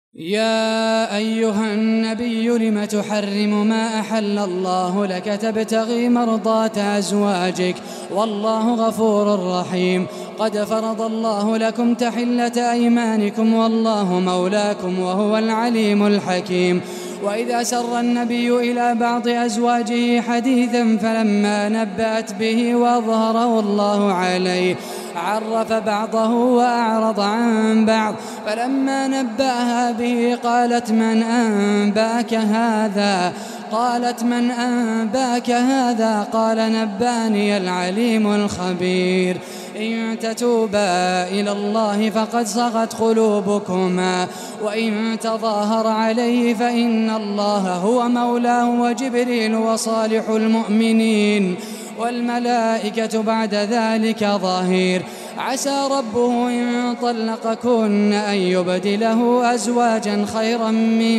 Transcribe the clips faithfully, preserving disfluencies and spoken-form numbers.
يا أيها النبي لم تحرم ما أحل الله لك تبتغي مرضات أزواجك والله غفور رحيم. قد فرض الله لكم تحلة أيمانكم والله مولاكم وهو العليم الحكيم. وإذا سر النبي إلى بعض أزواجه حديثا فلما نبأت به وأظهره الله عليه عرف بعضه وأعرض عن بعض، فلما نبأها به قالت من أنباك هذا قالت من أنباك هذا قال نباني العليم الخبير. إن تتوبا إلى الله فقد صغت قلوبكما وإن تظاهر عليه فإن الله هو مولاه وجبريل وصالح المؤمنين والملائكة بعد ذلك ظهير. عسى ربه إن طلقكن أن يبدله أزواجا خيرا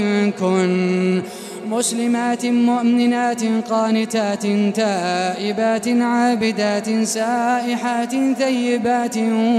منكن مسلمات مؤمنات قانتات تائبات عابدات سائحات ثيبات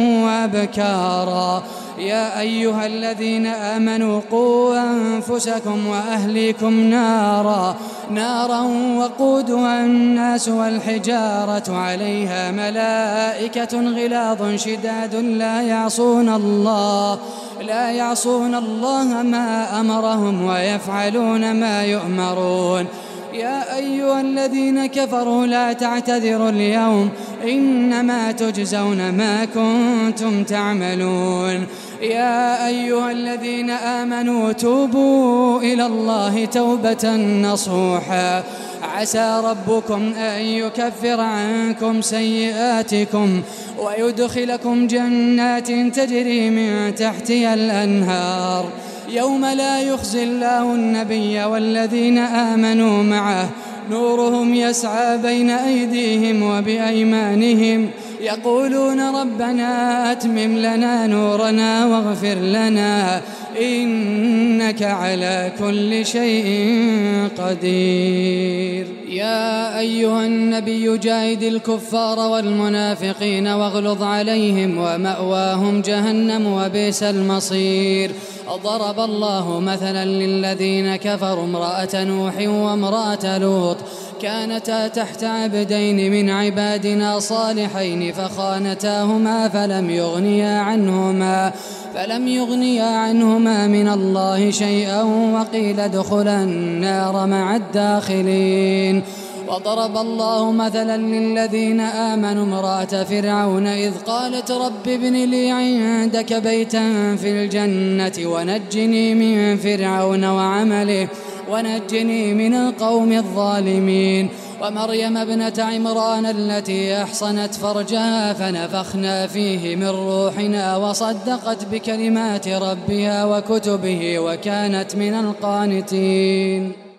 وأبكارا. يا أيها الذين آمنوا قوا أنفسكم وأهليكم نارا نارا وقودها الناس والحجارة عليها ملائكة غلاظ شداد لا يعصون الله لا يعصون الله ما أمرهم ويفعلون ما يؤمرون. يا أيها الذين كفروا لا تعتذروا اليوم إنما تجزون ما كنتم تعملون. يا أيها الذين آمنوا توبوا إلى الله توبة نصوحا عسى ربكم أن يكفر عنكم سيئاتكم ويدخلكم جنات تجري من تحتها الأنهار يوم لا يخزي الله النبي والذين آمنوا معه نورهم يسعى بين أيديهم وبأيمانهم يقولون ربنا أتمم لنا نورنا واغفر لنا إنك على كل شيء قدير. يا أيها النبي جاهد الكفار والمنافقين واغلظ عليهم ومأواهم جهنم وبئس المصير. ضرب الله مثلا للذين كفروا امرأة نوح وامرأة لوط كانتا تحت عبدين من عبادنا صالحين فخانتاهما فلم يغنيا عنهما فلم يغنيا عنهما من الله شيئا وقيل ادخلا النار مع الداخلين. وضرب الله مثلا للذين آمنوا امرأة فرعون إذ قالت رب ابن لي عندك بيتا في الجنة ونجني من فرعون وعمله ونجني من القوم الظالمين. ومريم ابنة عمران التي أحصنت فرجها فنفخنا فيه من روحنا وصدقت بكلمات ربها وكتبه وكانت من القانتين.